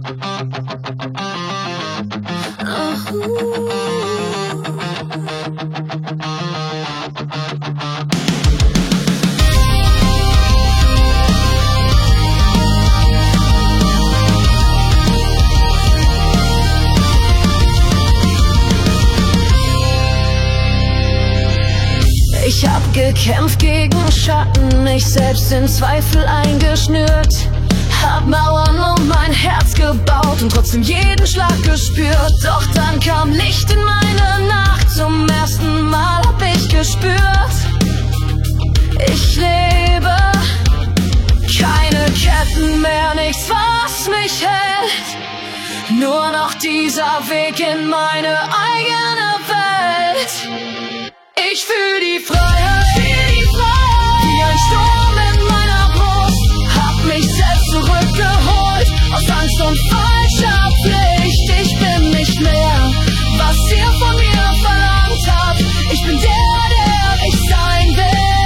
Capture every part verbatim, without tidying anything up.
Ich hab gekämpft gegen Schatten, mich selbst in Zweifel eingeschnürt. Hab Mauern um mein Herz gebaut und trotzdem jeden Schlag gespürt. Doch dann kam Licht in meine Nacht, zum ersten Mal hab ich gespürt: ich lebe, keine Ketten mehr, nichts was mich hält. Nur noch dieser Weg in meine eigene Welt. Ich fühl die Freiheit, fühl die Freiheit, wie ein Sturm in meiner Brust. Hab mich selbst zurückgeholt, aus Angst und falscher Pflicht. Ich bin nicht mehr, was ihr von mir verlangt habt. Ich bin der, der ich sein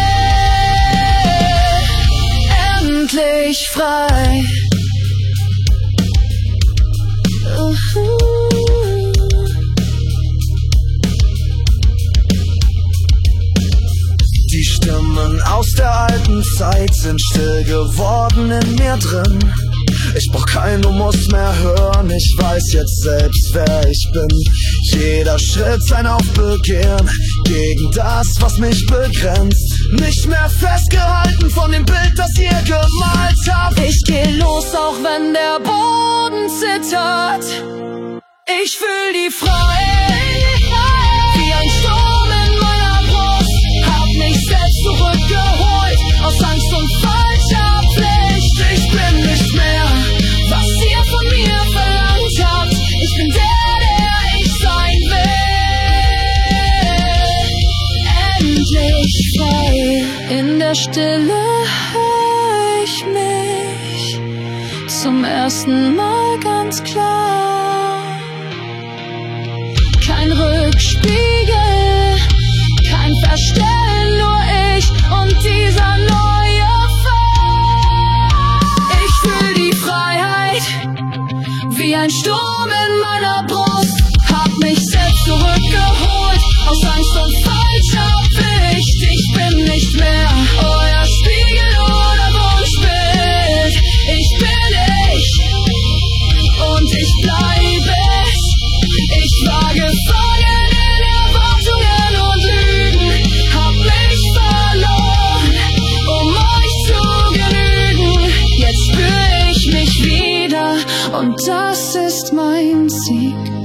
will. Endlich frei. Uh-huh. Die Stimmen aus der alten Zeit sind still geworden in mir drin. Ich brauch keinen Muss mehr hören, ich weiß jetzt selbst, wer ich bin. Jeder Schritt sein Aufbegehren gegen das, was mich begrenzt. Nicht mehr festgehalten von dem Bild, das ihr gemalt habt. Ich geh los, auch wenn der Boden zittert. Ich fühl die Freiheit, wie ein Sturm in meiner Brust. Hab mich selbst zurückgeholt, aus Angst und falscher Pflicht. Ich bin nicht mehr, was ihr von mir verlangt habt. Ich bin der, der ich sein will. Endlich frei. In der Stille hör ich mich zum ersten Mal ganz klar. Kein Rückspiegel, kein Verstellen, nur ich und dieser neue Fall. Ich fühl die Freiheit, wie ein Sturm in meiner Brust. Hab mich selbst zurückgeholt, aus Angst und falscher Pflicht. Ich bin nicht mehr euer Spiegel oder Wunschbild. Ich bin ich und ich bleibe es. Ich war gefangen in Erwartungen und Lügen, hab mich verloren, um euch zu genügen. Jetzt spür ich mich wieder und das ist mein Sieg.